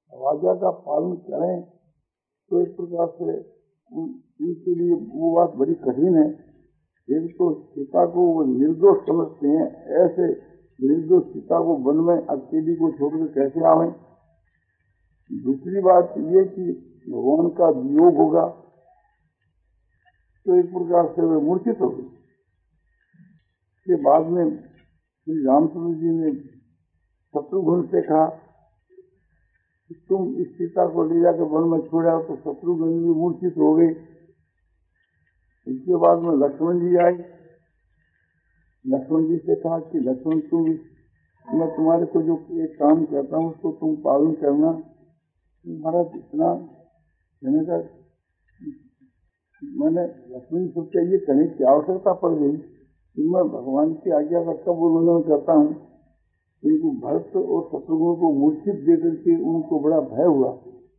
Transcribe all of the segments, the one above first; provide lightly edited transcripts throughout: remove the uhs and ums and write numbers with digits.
आज्ञा का पालन करें तो एक प्रकार से उनके लिए वो बात बड़ी कठिन है। एक तो सीता को वो निर्दोष समझते हैं, ऐसे निर्दोष सीता को वन में अकेली को छोड़कर कैसे आवे। दूसरी बात ये कि भगवान का वियोग होगा तो एक प्रकार से वे मूर्छित हो गए। के बाद में श्री रामचंद्र जी ने शत्रुघ्न से कहा कि तुम इस सीता को ले जाकर वन में छोड़ा, तो शत्रुघ्न जी मूर्छित हो गए। इसके बाद में लक्ष्मण जी आए। लक्ष्मण जी से कहा कि लक्ष्मण मैं तुम्हारे को जो एक काम कहता हूँ उसको तुम पालन करना। महाराज इतना कहने का मैंने लक्ष्मण जी सोचा ये कहने की आवश्यकता पड़ गई कि मैं भगवान की आज्ञा का कब उल्लंघन करता हूँ। किंतु भरत और शत्रुघ्न को मूर्छित देकर के उनको बड़ा भय हुआ।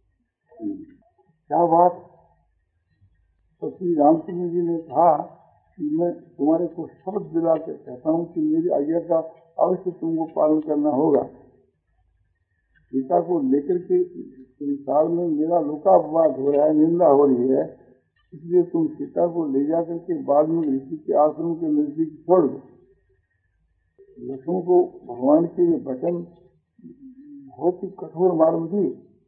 क्या बात। तो श्री रामचंद्र जी ने कहा कि मैं तुम्हारे को शब्द दिला कर कहता हूँ कि मेरी आज्ञा का अवश्य तुमको पालन करना होगा। सीता को लेकर के संसार में मेरा लोकापवाद हो रहा है, निंदा हो रही है, इसलिए तुम सीता को ले जाकर के बाद में ऋषि के आश्रम के नजदीक छोड़ दो। लक्ष्मण को भगवान के ये वचन बहुत ही कठोर मालूम थी,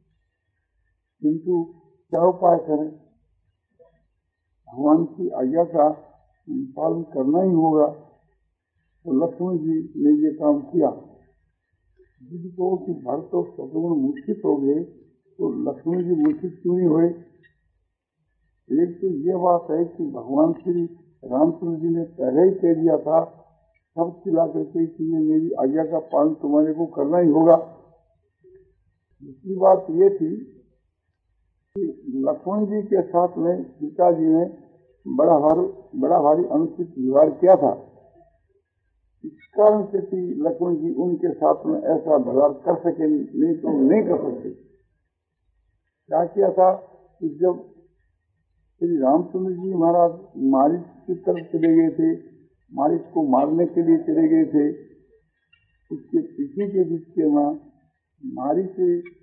किंतु क्या उपाय करें, भगवान की आज्ञा का पालन करना ही होगा। तो लक्ष्मण जी ने ये काम किया। जिनको कि भरत और शत्रुघ्न मूर्छित हो गए तो लक्ष्मण जी मूर्छित क्यों नहीं हुए। एक तो ये बात है कि भगवान श्री रामचंद्र जी ने पहले ही कह दिया था सब चिल्ला करके कि ये मेरी आज्ञा का पालन तुम्हारे को करना ही होगा। दूसरी बात ये थी कि लक्ष्मण जी के साथ में सीता जी ने बड़ा भारी अनुचित व्यवहार किया था। इस कारण से कि लक्ष्मण जी उनके साथ में ऐसा व्यवहार कर सके, नहीं तो नहीं कर सकते। क्या किया था कि जब श्री रामचंद्र जी महाराज मारिच की तरफ चले गए थे, मारिच को मारने के लिए चले गए थे, उसके पीछे के बीच के मां मारिच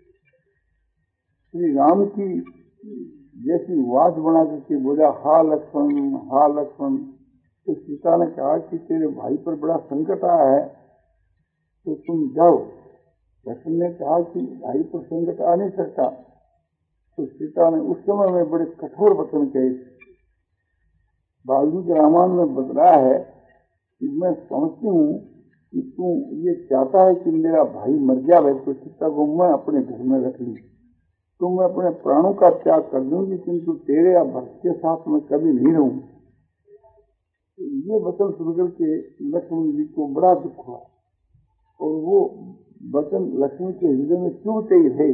श्री राम की जैसी आवाज बना करके बोला हा लक्ष्मण हा लक्ष्मण। तो सीता ने कहा कि तेरे भाई पर बड़ा संकट आया है तो तुम जाओ। लक्ष्मण ने कहा कि भाई पर संकट आ नहीं सकता। तो सीता ने उस समय में बड़े कठोर वचन कहे। वाल्मीकि रामायण में बतलाया है कि मैं समझती हूँ कि तू ये चाहता है कि मेरा भाई मर गया है तो सीता को मैं अपने घर में रख ली, तो मैं अपने प्राणों का त्याग कर दूंगी, किंतु तेरे या भक्त के साथ मैं कभी नहीं रहूंगी। ये वचन सुनकर के लक्ष्मण जी को बड़ा दुख हुआ और वो वचन लक्ष्मण के हृदय में चुभते ही रहे।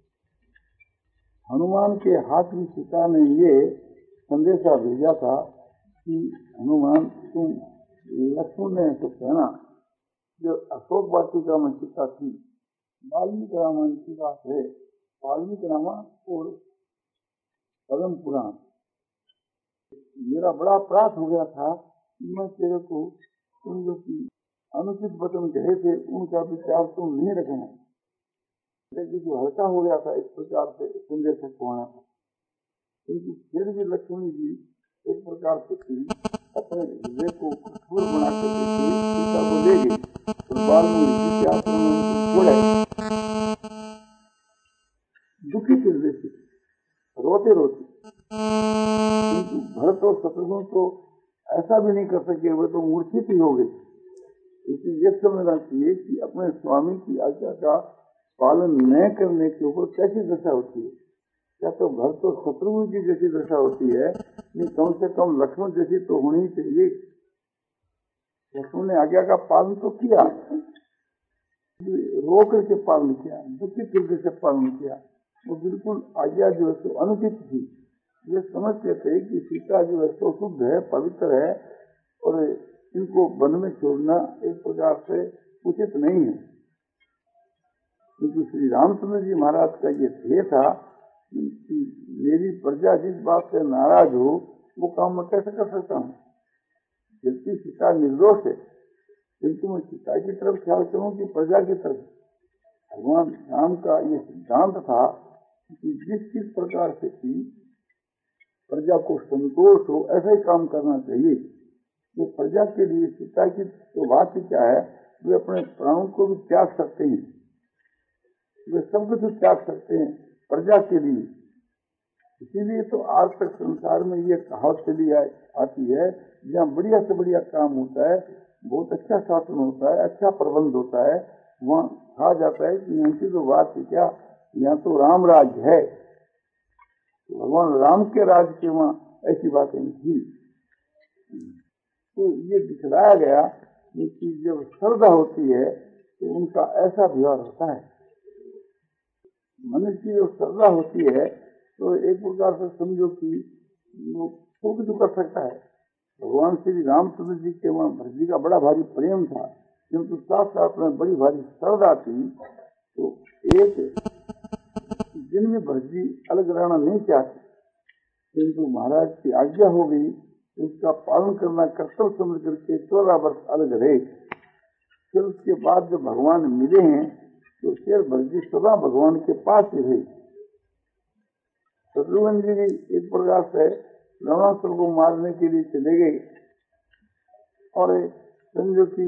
हनुमान के हाथ में सीता ने ये संदेशा भेजा था कि हनुमान तुम लक्ष्मण ने तो कहना जो अशोक वाटिका में सीता थी। वाल्मीकि रामायण की बात है, वाल्मीकि रामायण और पद्म पुराण। मेरा बड़ा अपराध हो गया था, मैं तेरे को तुम जो अनुचित वचन कहे थे उनका विचार तुम नहीं रखना। लेकिन जो हल्का हो गया था इस प्रकार से संजय से होना था, क्योंकि फिर भी लक्ष्मण जी एक प्रकार से अपने हृदय को कठोर बना कर सीता को ले गई और बाद में ऋषि के आश्रम में छोड़े। दुखी हृदय से रोते रोते, किंतु भरत और शत्रुघ्न तो ऐसा भी नहीं कर सके, वे तो मूर्छित ही हो गए। इसलिए यह समझना चाहिए कि अपने स्वामी की आज्ञा का पालन न करने के ऊपर कैसी दशा होती है। क्या तो भरत तो शत्रुघ्न की जैसी दशा होती है, नहीं कम से कम लक्ष्मण जैसी तो होनी चाहिए। लक्ष्मण ने आज्ञा का पालन तो किया, रो करके पालन किया, दुखी हृदय से पालन किया। वो बिल्कुल आज्ञा जो है तो अनुचित थी। ये समझते थे कि सीता जो है तो शुद्ध है, पवित्र है और इनको वन में छोड़ना एक प्रकार से उचित नहीं है। क्योंकि श्री रामचंद्र जी महाराज का ये ध्येय था कि मेरी प्रजा जिस बात से नाराज हो वो काम मैं कैसे कर सकता हूँ। जबकि सीता निर्दोष है, किंतु मैं सीता की तरफ ख्याल करूँ कि प्रजा की तरफ। भगवान राम का ये सिद्धांत था कि जिस प्रकार से कि प्रजा को संतोष हो ऐसा ही काम करना चाहिए। जो प्रजा के लिए सीता की तो बात ही क्या है, वे अपने प्राणों को भी त्याग सकते हैं, वे सब कुछ त्याग सकते हैं प्रजा के लिए। इसीलिए तो आज तक संसार में ये कहावत चली आती है, जहाँ बढ़िया से बढ़िया काम होता है, बहुत अच्छा शासन होता है, अच्छा प्रबंध होता है, वहाँ कहा जाता है कि यहाँ की तो बात है क्या, यहाँ तो राम राज्य है। भगवान राम के राज्य के वहाँ ऐसी बातें नहीं थी। तो ये दिखलाया गया कि जब श्रद्धा होती है तो उनका ऐसा व्यवहार होता है। मनुष्य की जो श्रद्धा होती है तो एक प्रकार से समझो कि वो कुछ कर सकता है। भगवान श्री रामचंद्र जी के वहाँ भरत जी का बड़ा भारी प्रेम था, किंतु साथ साथ में बड़ी भारी श्रद्धा थी। तो एक दिन में भरत जी अलग रहना नहीं चाहते, किंतु महाराज की आज्ञा हो गई, उसका पालन करना कर्तव्य समझ करके 14 वर्ष अलग रहे। फिर उसके बाद जब भगवान मिले हैं तो फिर भरत जी सदा भगवान के पास ही रहे। शत्रुघ्न जी एक प्रकार से रावणासुर को मारने के लिए चले गए, और समझो कि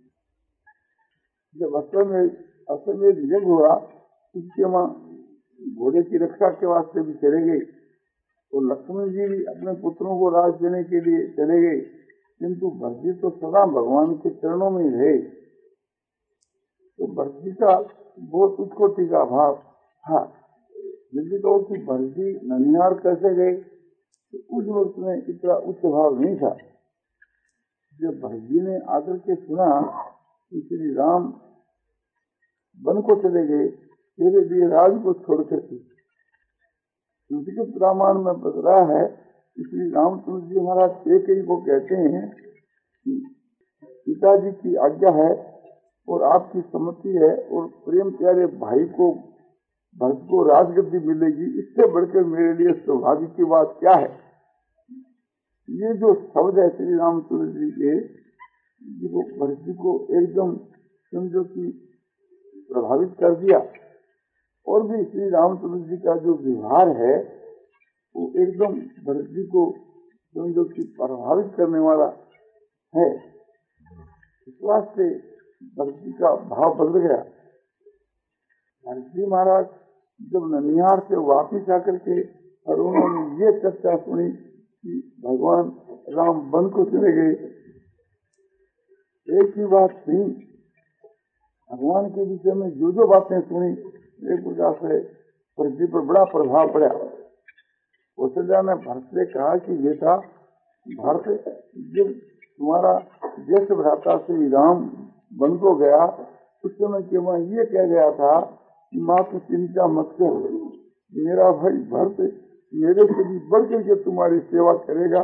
जब अश्वमेध यज्ञ हुआ उसके वहां घोड़े की रक्षा के वास्ते भी चले गए, और लक्ष्मण जी भी अपने पुत्रों को राज देने के लिए चले गए, किंतु भरत जी तो सदा भगवान के चरणों में रहे। तो भरत जी का बहुत उत्कोटि का भाव था। यदि कहो कि भरत जी ननिहाल कैसे गए, तो उस वक्त में इतना उच्च भाव नहीं था। जब भरत जी ने आकर के सुना कि श्री राम वन को चले गए, तेरे लिए राज को छोड़ करके, संस्कृत रामायण में बता रहा है कि श्री रामचंद्र जी महाराज कैकेयी को कहते हैं कि पिताजी की आज्ञा है और आपकी सम्मति है और प्रेम प्यारे भाई को भरत को राजगद्दी मिलेगी, इससे बढ़कर मेरे लिए सौभाग्य की बात क्या है। ये जो शब्द है श्री रामचंद्र जी के, भरत जी को एकदम समझो कि प्रभावित कर दिया। और भी श्री रामचंद्र जी का जो व्यवहार है वो एकदम भरत जी को समझो कि प्रभावित करने वाला है। इस वास्ते भरत जी का भाव बदल गया। भरत जी महाराज जब ननिहाल से वापिस आकर के और उन्होंने ये चर्चा सुनी कि भगवान राम वन को चले गए, एक ही बात नहीं, भगवान के विषय में जो बातें सुनी, एक प्रकार से भरत जी पर बड़ा प्रभाव पड़ा। कौशल्या ने भरत से कहा कि बेटा भरत, जब तुम्हारा ज्येष्ठ भ्राता श्री राम वन को गया, उस समय के वहाँ ये कह गया था, माँ की चिंता मत कर, मेरा भाई भरत मेरे से भी बढ़ करके तुम्हारी सेवा करेगा।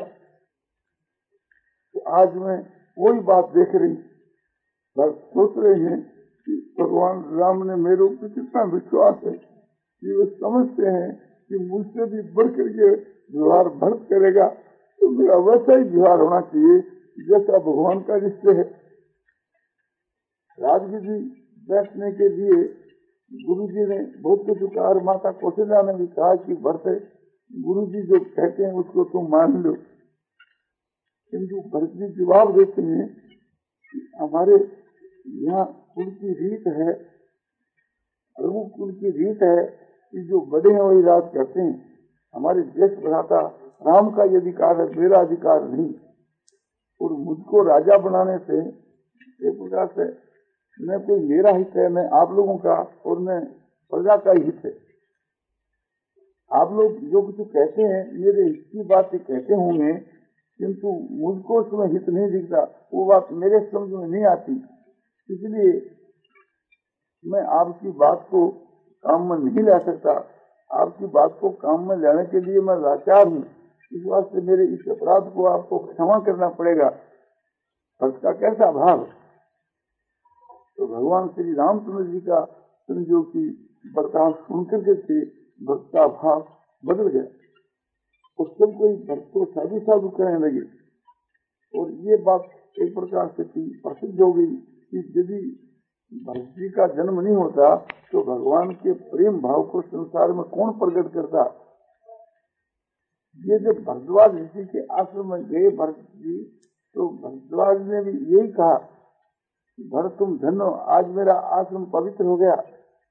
तो आज मैं वही बात देख रही, बस सोच रहे हैं कि भगवान राम ने मेरे ऊपर कितना विश्वास है कि वो समझते हैं कि मुझसे भी बढ़ करके व्यवहार भरत करेगा, तो मेरा वैसा ही व्यवहार होना चाहिए जैसा भगवान का निश्चय है। राजगद्दी बैठने के लिए गुरु जी ने बहुत कुछ कहा, और माता कौशल्या ने भी कहा कि भरत गुरु जी जो कहते हैं उसको तुम मान लो। किंतु भरत जी जवाब देते हैं कि हमारे यहाँ कुल की रीत है, रघु कुल की रीत है कि जो बड़े हैं वही राज करते हैं। हमारे ज्येष्ठ भ्राता राम का ये अधिकार है, मेरा अधिकार नहीं। और मुझको राजा बनाने से एक प्रकार से न कोई मेरा हित है, न आप लोगों का, और न प्रजा का हित है। आप लोग जो कुछ कहते हैं मेरे हित की बात कहते होंगे, किंतु मुझको उसमें हित नहीं दिखता, वो बात मेरे समझ में नहीं आती। इसलिए मैं आपकी बात को काम में नहीं ला सकता। आपकी बात को काम में लाने के लिए मैं लाचार हूँ। इस वास्ते मेरे इस अपराध को आपको क्षमा करना पड़ेगा। भक्त का कैसा भाव। तो भगवान श्री रामचंद्र जी का समझो कि बर्ताव सुनकर के भक्त का भाव बदल गया, और सब कोई भक्त को साधु साधु कहने लगे। और ये बात एक प्रकार से प्रसिद्ध हो गई कि यदि भरत जी का जन्म नहीं होता तो भगवान के प्रेम भाव को संसार में कौन प्रकट करता? ये जब भरद्वाज ऋषि के आश्रम में गए भरत जी, तो भरद्वाज ने भी यही कहा, भरत तुम धन्य हो, आज मेरा आश्रम पवित्र हो गया।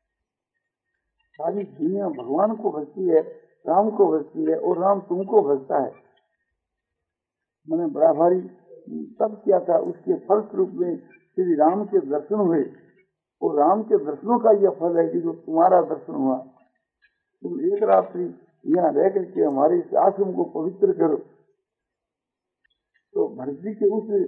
सारी दुनिया भगवान को भजती है, राम को भजती है, और राम तुमको भजता है। मैंने बड़ा भारी तप किया था, उसके फलस्वरूप में श्री राम के दर्शन हुए, और राम के दर्शनों का यह फल है कि जो तुम्हारा दर्शन हुआ। तुम एक रात्रि यहाँ रह करके हमारे इस आश्रम को पवित्र करो। तो भरत जी के उस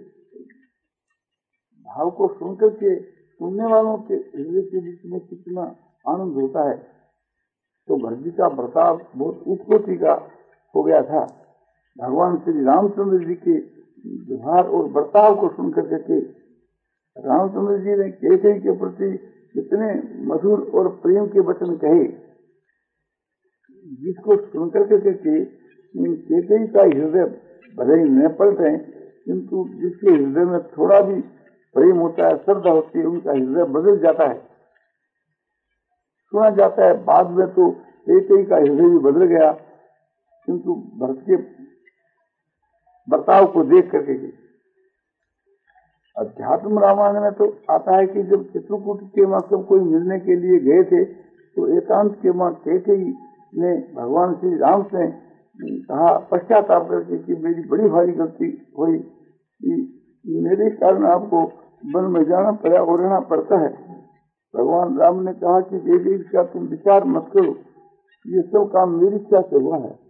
भाव को सुनकर के सुनने वालों के हृदय के बीच में कितना आनंद होता है। तो भरत जी का बर्ताव बहुत उत्कोटि का हो गया था। भगवान श्री रामचंद्र जी के व्यवहार और बर्ताव को सुनकर के रामचंद्र जी ने कैकेयी के प्रति कितने मधुर और प्रेम के वचन कहे, जिसको सुनकर के कैकेयी का हृदय भले ही न पलटे, किंतु जिसके हृदय में थोड़ा भी प्रेम होता है, श्रद्धा होती है, उनका हृदय बदल जाता है। सुना जाता है बाद में तो कैकेयी का हृदय भी बदल गया, किंतु भरत के बर्ताव को देख करके। अध्यात्म रामायण में तो आता है कि जब चित्रकूट के मां सब कोई मिलने के लिए गए थे, तो एकांत के मां कैकेयी ने भगवान श्री राम से कहा पश्चाताप करके कि मेरी बड़ी भारी गलती हुई, कि मेरे कारण आपको वन में जाना पड़ा और रहना पड़ता है। भगवान राम ने कहा कि कैकेयी का तुम विचार मत करो, ये सब काम मेरी इच्छा से हुआ है,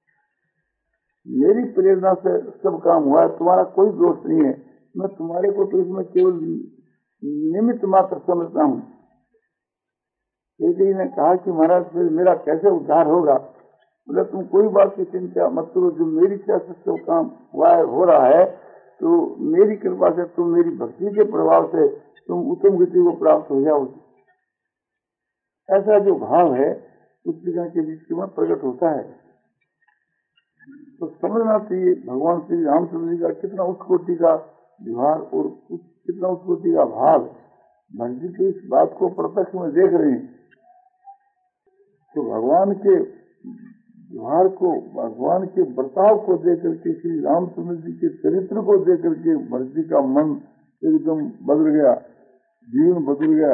मेरी प्रेरणा से सब काम हुआ है, तुम्हारा कोई दोष नहीं है। मैं तुम्हारे को तो इसमें केवल निमित्त मात्र समझता हूँ। कैकेयी ने कहा कि महाराज फिर मेरा कैसे उद्धार होगा? बोले तुम कोई बात की चिंता मत करो, जो मेरी इच्छा से सब काम हुआ है, हो रहा है, तो मेरी कृपा से तुम मेरी भक्ति के प्रभाव से तुम उत्तम गति को प्राप्त हो जाओगे। ऐसा जो भाव है पुस्तिका के बीच में प्रकट होता है। तो समझना चाहिए भगवान श्री रामचंद्र जी का कितना उत्कोटि का व्यवहार और कितना उत्कोटि का भाव। भक्त जी तो इस बात को प्रत्यक्ष में देख रहे हैं। तो भगवान के व्यवहार को, भगवान के बर्ताव को देख करके, श्री रामचंद्र जी के चरित्र को देख करके भक्त जी का मन एकदम बदल गया, जीवन बदल गया।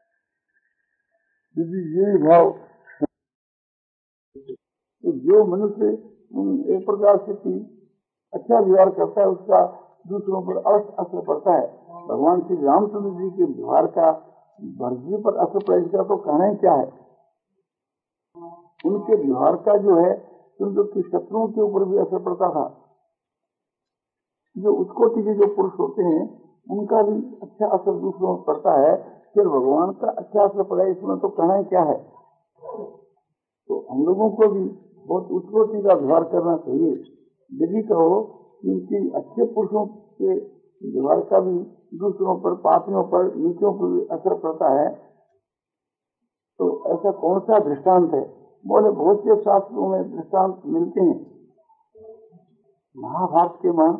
यदि ये भाव, तो जो मनुष्य एक प्रकार से अच्छा व्यवहार करता है, उसका दूसरों पर अवश्य असर पड़ता है। भगवान श्री रामचंद्र जी के व्यवहार का भरत जी पर असर पड़ेगा तो कहना ही क्या है। उनके व्यवहार का जो है उनके शत्रुओं के ऊपर भी असर पड़ता था। जो उत्कोटि के जो पुरुष होते हैं उनका भी अच्छा असर दूसरों पर पड़ता है, फिर भगवान का अच्छा असर पड़े, इसमें तो कहना ही क्या है। तो हम लोगों को भी बहुत उत्कोटि का व्यवहार करना चाहिए। यदि कहो कि अच्छे पुरुषों के व्यवहार का भी दूसरों पर, पापियों पर, नीचों पर भी असर पड़ता है, तो ऐसा कौन सा दृष्टांत है? बोले बहुत से शास्त्रों में दृष्टांत मिलते हैं। महाभारत के मां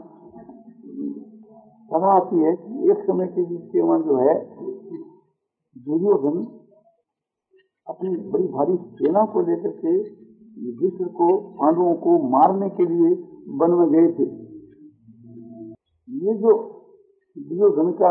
कथा आती है कि एक समय के बीच के मां जो है दुर्योधन अपनी बड़ी भारी सेना को लेकर के युधिष्ठिर को, पांडवों को मारने के लिए वन में गए थे। ये जो दुर्योधन का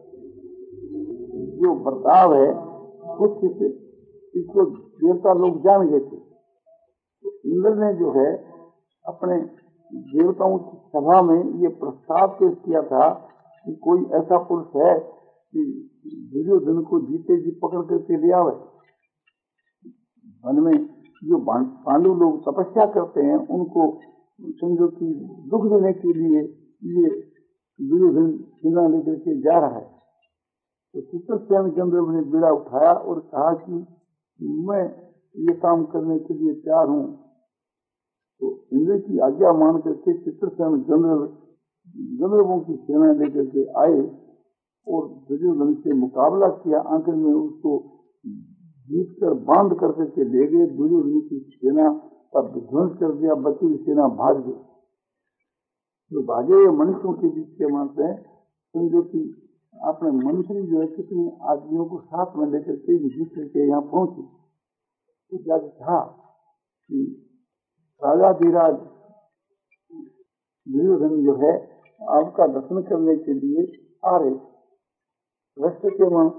जो बर्ताव है कुछ इसको देवता लोग जान गए थे। तो इंद्र ने जो है अपने देवताओं की सभा में ये प्रस्ताव पेश किया था कि कोई ऐसा पुरुष है कि दुर्योधन को जीते जी पकड़ करके ले आवे। वन में जो पांडु लोग तपस्या करते हैं उनको समझो कि दुख देने के लिए ये दुर्योधन सेना लेकर के जा रहा है। तो चित्रसेन गंधर्व ने बीड़ा उठाया और कहा कि मैं ये काम करने के लिए तैयार हूँ। तो इंद्र की आज्ञा मान करके चित्रसेन गंधर्वों की सेना लेकर के आए और दुर्योधन से मुकाबला किया। आखिर में उसको जीत कर बांध करके ले गए। दुर्योधन की सेना का विध्वंस कर दिया, बची हुई सेना भाग गई। जो भागे हुए मनुष्यों के बीच के मानते हैं समझो कि अपने मंत्री जो है कितने आदमियों को साथ में लेकर के युधिष्ठिर के यहाँ पहुंचे। तो जाके कहा कि राजाधिराज दुर्योधन जो है आपका दर्शन करने के लिए आ रहे। राष्ट्र के वहां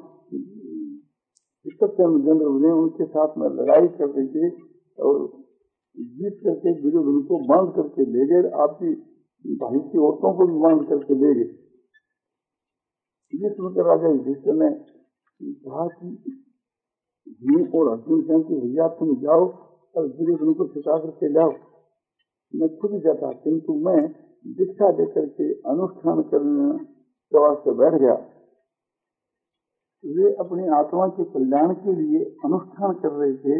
चंद्र उनके साथ में लड़ाई करते थे और जीत करके दुर्योधन को बांध करके ले गए, आपकी भाई की औरतों को भी बांध करके ले गए। ये सुनकर राजा युधिष्ठिर ने कहा कि भीम और अर्जुन कहें कि भैया तुम जाओ और दुर्योधन को छिपा करके लाओ, मैं खुद जाता, किंतु मैं दीक्षा देकर के अनुष्ठान करने प्रवास से बैठ गया। वे अपनी आत्मा के कल्याण के लिए अनुष्ठान कर रहे थे।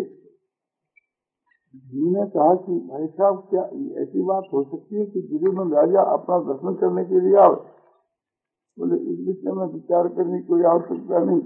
भीम ने कहा कि भाई साहब क्या ऐसी बात हो सकती है कि दुर्योधन राजा अपना दर्शन करने के लिए आए? बोले इस विषय में विचार करने की कोई आवश्यकता नहीं।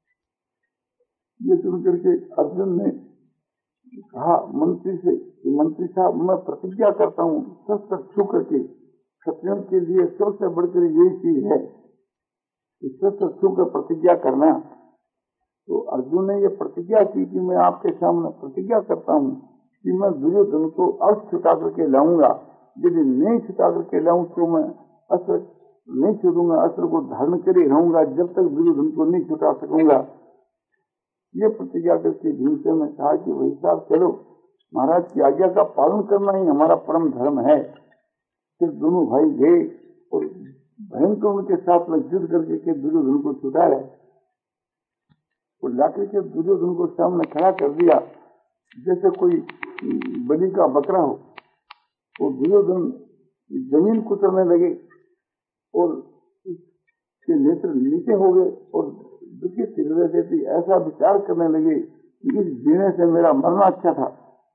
ये सुन करके अर्जुन ने कहा मंत्री से कि मंत्री साहब मैं प्रतिज्ञा करता हूँ शस्त्र छू करके, क्षत्रियों के लिए सबसे बढ़कर यही चीज है कि शस्त्र छू कर प्रतिज्ञा करना। तो अर्जुन ने ये प्रतिज्ञा की कि मैं आपके सामने प्रतिज्ञा करता हूँ कि मैं दुर्योधन को अस्त्र छुटा करके लाऊंगा, यदि नहीं छुटा करके लाऊं तो मैं अस्त्र नहीं छूटूंगा, अस्त्र को धारण करे रहूंगा जब तक दुर्योधन को नहीं छुटा सकूंगा। ये प्रतिज्ञा करके भीमसेन ने कहा कि वही साहब चलो, महाराज की आज्ञा का पालन करना ही हमारा परम धर्म है। फिर दोनों भाई गए और भयंकर उनके साथ में युद्ध करके के दुर्योधन को छुटाया और लाकर के दुर्योधन को सामने खड़ा कर दिया जैसे कोई बलि का बकरा हो। तो दुर्योधन जमीन कुचलने लगे और उसके नेत्र नीचे हो गए और दुखित हृदय से ऐसा विचार करने लगे कि इस जीने से मेरा मरना अच्छा था,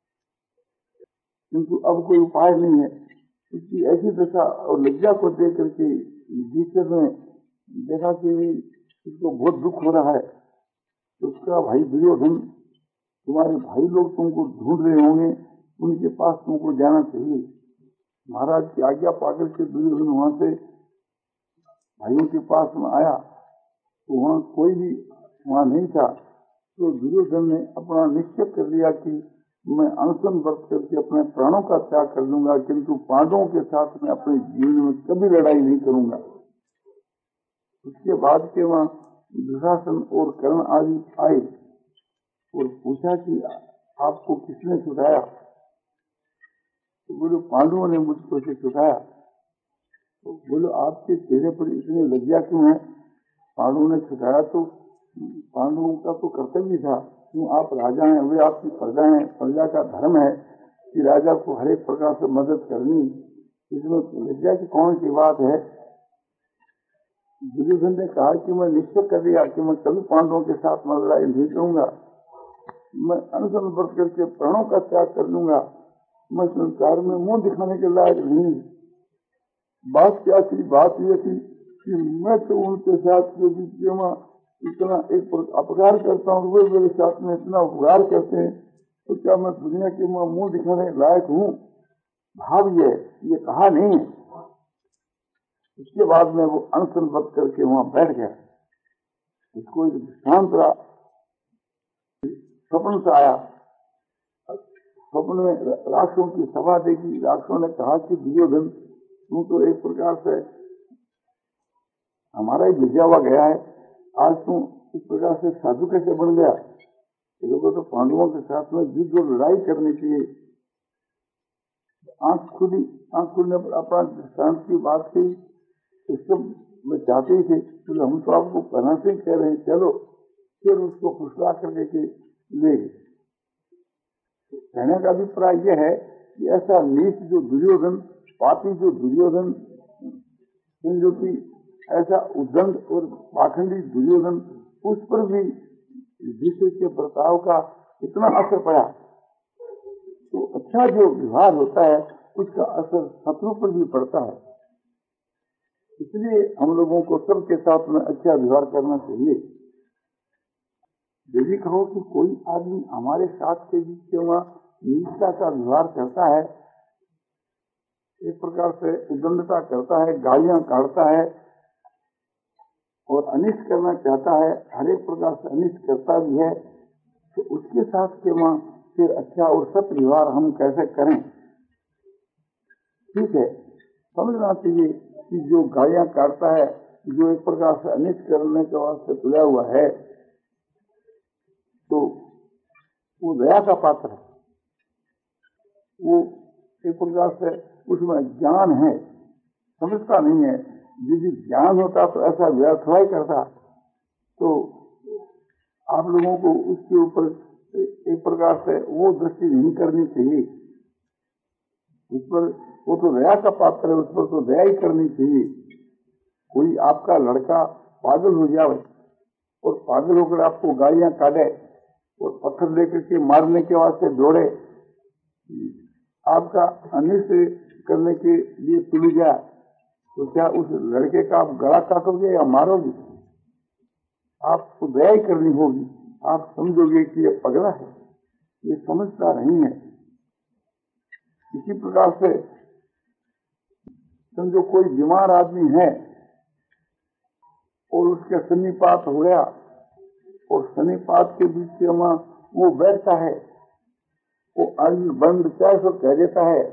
किंतु अब कोई उपाय नहीं है। इसकी ऐसी दशा और लज्जा को देख करके युधिष्ठिर ने देखा कि इसको बहुत दुख हो रहा है। तो उसका भाई दुर्योधन, तुम्हारे भाई लोग तुमको ढूंढ रहे होंगे, उनके पास तुमको जाना चाहिए। महाराज की आज्ञा पाकर के दुर्योधन वहां से भाइयों के पास में आया तो वहां कोई भी वहां नहीं था। तो दुर्योधन ने अपना निश्चय कर लिया कि मैं अनशन व्रत करके अपने प्राणों का त्याग कर लूंगा, किंतु पांडवों के साथ में अपने जीवन में कभी लड़ाई नहीं करूंगा। उसके बाद के वहां दुशासन और कर्ण आदि आए और पूछा कि आपको किसने छुटाया? तो बोलो पांडवों ने मुझको से छुटाया। तो बोलो आपके चेहरे पर इतनी लज्जा क्यों है? पांडवों ने छुटाया तो पांडवों का तो कर्तव्य था, क्यों आप राजा हैं, वे आपकी प्रजा हैं, प्रजा का धर्म है कि राजा को हर एक प्रकार से मदद करनी, इसमें लज्जा की कौन सी बात है? दुर्योधन ने कहा कि मैं निश्चय कर दिया कि मैं कभी पांडवों के साथ में लड़ाई नहीं करूंगा, मैं अनशन व्रत करके प्राणों का त्याग कर लूंगा, मैं संसार में मुंह दिखाने के लायक नहीं। बात क्या थी? बात यह थी कि मैं तो उनके साथ इतना एक अपकार करता हूँ, वे मेरे साथ में इतना उपकार करते हैं, तो क्या मैं दुनिया के मुंह दिखाने लायक हूँ? भाव ये कहा नहीं है। उसके बाद में वो अनशन व्रत करके वहां बैठ गया। उसको एक दृष्टांत स्वप्न से आया। स्वप्न में राक्षसों की सभा देखी। राक्षसों ने कहा कि दुर्योधन तू तो एक प्रकार से हमारा ही भेजा हुआ गया है, आज तू इस प्रकार से साधु कैसे बन गया? लोगों तो पांडवों के साथ में युद्ध और लड़ाई करने के लिए आंख खुलने पर अपना दृष्टांत की बात कही। तो सब में चाहते ही थे, तो हम तो आपको पहले से कह रहे हैं चलो, फिर उसको फुसला करने के ले। कहने का अभिप्राय यह है कि ऐसा नीच जो दुर्योधन, पापी जो दुर्योधन, जो कि ऐसा उद्दंड और पाखंडी दुर्योधन, उस पर भी युधिष्ठिर के बर्ताव का इतना असर पड़ा। तो अच्छा जो व्यवहार होता है उसका असर शत्रु पर भी पड़ता है। इसलिए हम लोगों को सबके साथ में अच्छा व्यवहार करना चाहिए। यदि कहो कि कोई आदमी हमारे साथ के बीच में नीचता का व्यवहार करता है, एक प्रकार से उद्दंडता करता है, गालियां काटता है और अनिष्ट करना चाहता है, हर एक प्रकार से अनिष्ट करता भी है, तो उसके साथ के वहां फिर अच्छा और सत्य व्यवहार हम कैसे करें। ठीक है, समझना चाहिए कि जो गालियां काटता है, जो एक प्रकार से अनिष्ट करने के वास्ते तुला हुआ है, तो वो दया का पात्र है। वो एक प्रकार से उसमें ज्ञान है, समझता नहीं है। यदि ज्ञान होता तो ऐसा व्यर्थ ही करता। तो आप लोगों को उसके ऊपर एक प्रकार से वो दृष्टि नहीं करनी चाहिए। उस पर वो तो दया का पात्र है, उस पर तो दया ही करनी चाहिए। कोई आपका लड़का पागल हो जाए और पागल होकर आपको गालियां काटे और पत्थर लेकर के मारने के वास्ते दौड़े, आपका अनिष्ट करने के लिए तुल जाए, तो क्या उस लड़के का आप गला काटोगे या मारोगे? आपको दया ही करनी होगी। आप समझोगे कि ये पगला है, ये समझता नहीं है। इसी प्रकार से समझो कोई बीमार आदमी है और उसके सन्निपात हो गया और सन्निपात के बीच में वो बैठता है, वो अन्न बंद कैसे कह देता है,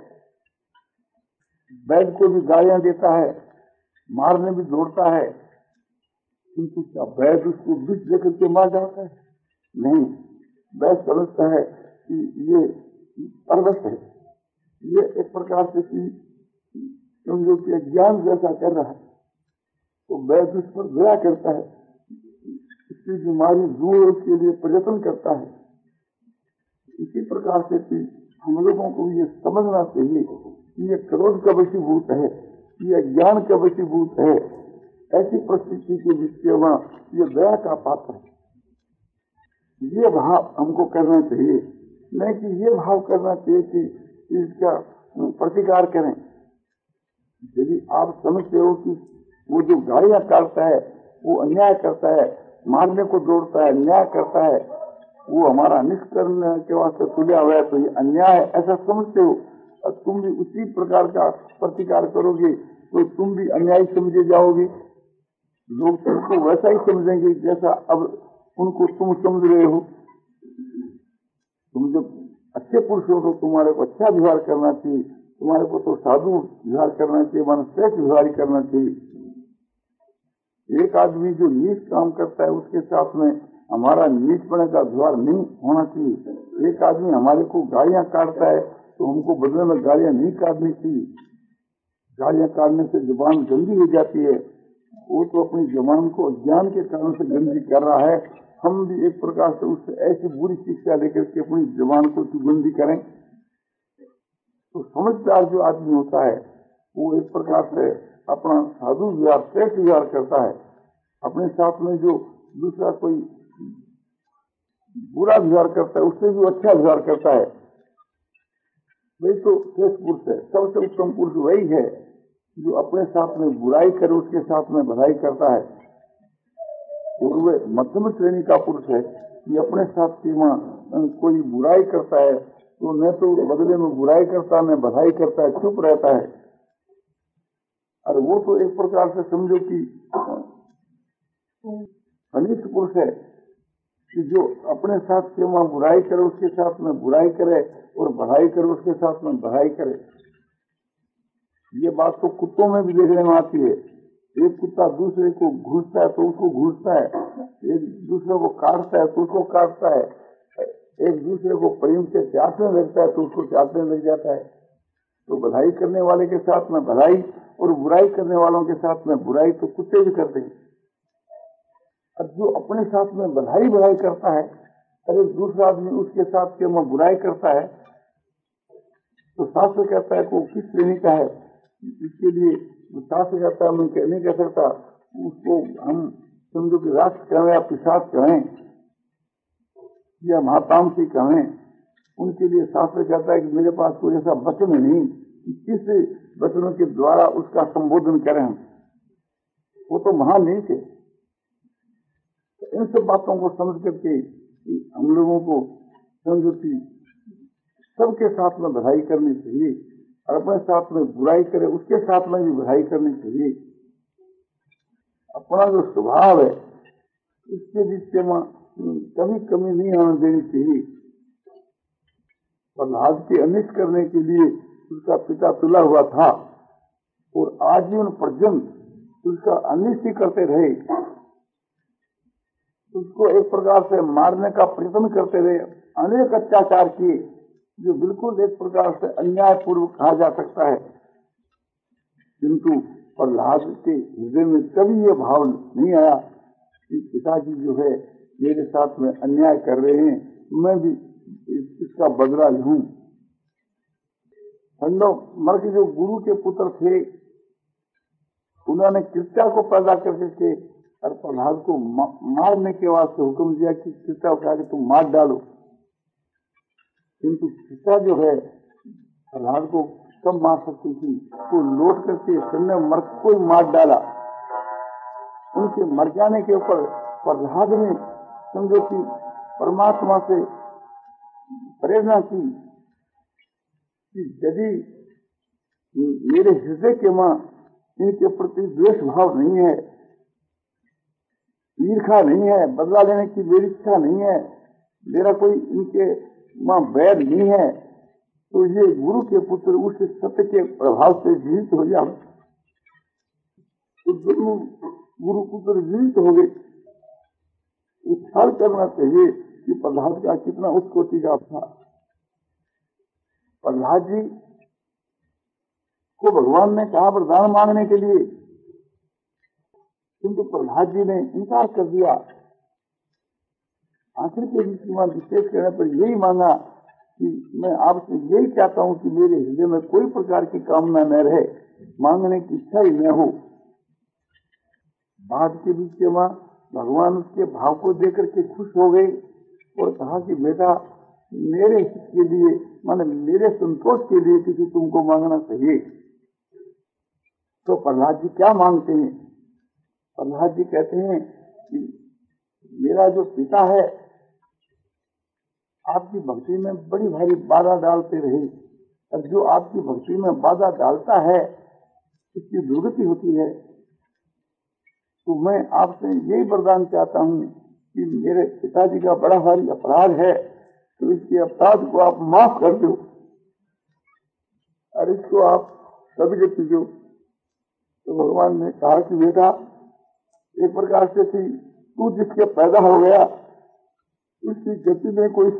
वैद्य को भी गालियां देता है, मारने भी दौड़ता है, किंतु क्या वैद्य उसको बीच लेकर के मार जाता है? नहीं, वैद्य समझता है कि ये परवश है, ये एक प्रकार से समझो कि ज्ञान जैसा कर रहा है, तो वैद्य उस पर दया करता है, इसकी बीमारी दूर उसके लिए प्रयत्न करता है। इसी प्रकार से हम लोगों को ये समझना चाहिए कि ये क्रोध का वशीभूत है, ये ज्ञान का वशीभूत है। ऐसी परिस्थिति के बीच में ये दया का पात्र है। ये भाव हमको करना चाहिए, नहीं कि ये भाव करना चाहिए कि इसका प्रतिकार करें। यदि आप समझते हो कि वो जो गालियां काटता है, वो अन्याय करता है, मारने को दौड़ता है, अन्याय करता है, वो हमारा निष्कर्म के वास्ते तुला हुआ है, तो ये अन्याय है ऐसा समझते हो, और तुम भी उसी प्रकार का प्रतिकार करोगे तो तुम भी अन्याय समझे जाओगे। लोग तुमको वैसा ही समझेंगे जैसा अब उनको तुम समझ रहे हो। तुम जब अच्छे पुरुष हो तो तुम्हारे को अच्छा व्यवहार करना चाहिए, तुम्हारे को तो साधु व्यवहार करना चाहिए, मन श्रेष्ठ व्यवहार करना चाहिए। एक आदमी जो नीच काम करता है उसके साथ में हमारा नीचपने का व्यवहार नहीं होना चाहिए। एक आदमी हमारे को गालियां काटता है तो हमको बदले में गालियां नहीं काटनी चाहिए। गालियां काटने से जुबान गंदी हो जाती है, वो तो अपनी जुबान को ज्ञान के कारण से गंदी कर रहा है। हम भी एक प्रकार से उससे ऐसी बुरी शिक्षा लेकर के अपनी जुबान को गंदी करें। तो समझदार जो आदमी होता है वो एक प्रकार से अपना साधु व्यवहार श्रेष्ठ व्यवहार करता है। अपने साथ में जो दूसरा कोई बुरा व्यवहार करता है उससे भी अच्छा व्यवहार करता है। वही तो श्रेष्ठ पुरुष है, सबसे उत्तम पुरुष वही है जो अपने साथ में बुराई करे उसके साथ में भलाई करता है। और वह मध्यम श्रेणी का पुरुष है कि अपने साथ सीमा कोई बुराई करता है तो न तो बदले में बुराई करता न भलाई करता है, चुप रहता है। और वो तो एक प्रकार से समझो कि अनिष्ट पुरुष है कि जो अपने साथ सीमा बुराई करे उसके साथ में बुराई करे और भलाई करे उसके साथ में भलाई करे। ये बात तो कुत्तों में भी देखने में आती है। एक कुत्ता दूसरे को घूसता है तो उसको घूसता है, एक दूसरे को काटता है तो उसको काटता है, एक दूसरे को प्रेम से चाटने लगता है तो उसको चाटने लग जाता है। तो भलाई करने वाले के साथ में भलाई और बुराई करने वालों के साथ में बुराई तो कुत्ते भी करते हैं। और जो अपने साथ में भलाई करता है अरे दूसरा आदमी उसके साथ के में बुराई करता है तो शास्त्र कहता है वो किस श्रेणी का है। इसके लिए शास्त्र कहता है मैं नहीं कह सकता उसको हम समझो कि राष्ट्र कहें या पिशाच कहें या महातामसी कहें, उनके लिए शास्त्र कहता है कि मेरे पास कोई ऐसा वचन नहीं कि किस वचनों के द्वारा उसका संबोधन करें। वो तो महान नहीं थे। तो इन सब बातों को समझ करके हम लोगों को समझो कि सबके साथ में भलाई करनी चाहिए और अपने साथ में बुराई करे उसके साथ में भी भलाई करनी चाहिए। अपना जो स्वभाव है उसके बीच में कभी कमी नहीं आने देनी चाहिए। प्रहलाद के अनिष्ट करने के लिए उसका पिता तुला हुआ था और आजीवन पर्यंत उसका अनिष्ट ही करते रहे, उसको एक प्रकार से मारने का प्रयत्न करते रहे, अनेक अत्याचार किए जो बिल्कुल एक प्रकार से अन्यायपूर्वक कहा जा सकता है। किंतु प्रहलाद के हृदय में कभी ये भाव नहीं आया कि पिताजी जो है मेरे साथ में अन्याय कर रहे हैं, मैं भी इसका बदला लूं। मर्ग जो गुरु के पुत्र थे उन्होंने कृत्या को पैदा करके और प्रहलाद को मारने के वास्ते हुक्म दिया कि कृत्या को कहा तुम मार डालो। किंतु कृत्या जो है प्रहलाद को कब मार सकती थी, वो लौट करके सबने मर्ग को ही मार डाला। उनके मर जाने के ऊपर प्रहलाद ने समझो कि परमात्मा से प्रेरणा की कि यदि मेरे हृदय के मां इनके प्रति द्वेष भाव नहीं है, ईर्ष्या नहीं है, बदला लेने की मेरी इच्छा नहीं है, मेरा कोई इनके मां बैर नहीं है, तो ये गुरु के पुत्र उस सत्य के प्रभाव से जीवित हो जाए। तो दोनों गुरु पुत्र जीवित हो गए। ख्याल करना चाहिए कि प्रहलाद का कितना उच्च कोटि का था। प्रहलाद जी को भगवान ने कहा वरदान मांगने के लिए, किंतु प्रहलाद जी ने इनकार कर दिया। आखिर के विशेष करने पर यही मांगा कि मैं आपसे यही चाहता हूं कि मेरे हृदय में कोई प्रकार की कामना न रहे, मांगने की इच्छा ही न हो। बाद के बीच में भगवान उसके भाव को देकर के खुश हो गए और कहा कि बेटा मेरे हित के लिए, माने मेरे संतोष के लिए किसी तुमको मांगना चाहिए। तो प्रहलाद जी क्या मांगते हैं? प्रहलाद जी कहते हैं कि मेरा जो पिता है आपकी भक्ति में बड़ी भारी बाधा डालते रहे, और जो आपकी भक्ति में बाधा डालता है उसकी दुर्गति होती है। तो मैं आपसे यही वरदान चाहता हूँ कि मेरे पिताजी का बड़ा भारी अपराध है, तो इसके अपराध को आप माफ कर दो और इसको आप सदगति दो। तो भगवान ने कहा कि बेटा एक प्रकार से तू जिसके पैदा हो गया उसकी गति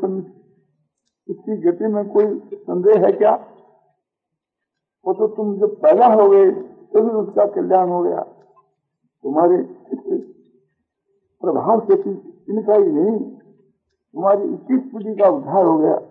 में कोई संदेह है क्या? वो तो तुम जब पैदा हो गए तो भी उसका कल्याण हो गया, तुम्हारे प्रभाव से इनका ही नहीं, तुम्हारी 21 पीढ़ी का उद्धार हो गया।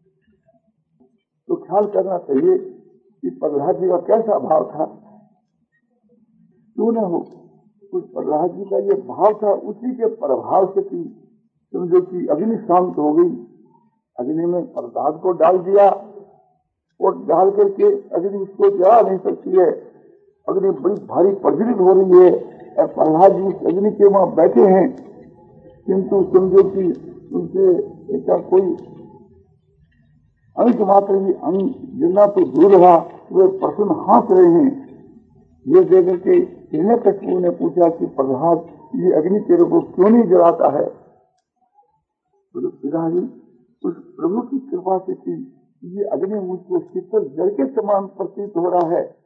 तो ख्याल करना चाहिए कि प्रहलाद जी का कैसा भाव था। क्यों न हो, उस प्रहलाद जी का ये भाव था, उसी के प्रभाव से समझो कि अग्नि शांत हो गई। अग्नि में प्रहलाद को डाल दिया और डाल करके अग्नि उसको जला नहीं सकती है, अग्नि बड़ी भारी प्रज्वलित हो रही है और प्रहलाद जी उस अग्नि के वहां बैठे हैं, किंतु समझो कि उनसे ऐसा कोई अंश मात्र ही गिरना तो दूर रहा, वे प्रसन्न हंस रहे हैं। ये देख करके हिरण्यकशिपु ने पूछा कि प्रहलाद ये अग्नि तेरे को क्यों नहीं जलाता है? तो पिताजी उस प्रभु की कृपा से ये अग्नि मुझको शीतल जल के समान प्रतीत हो रहा है।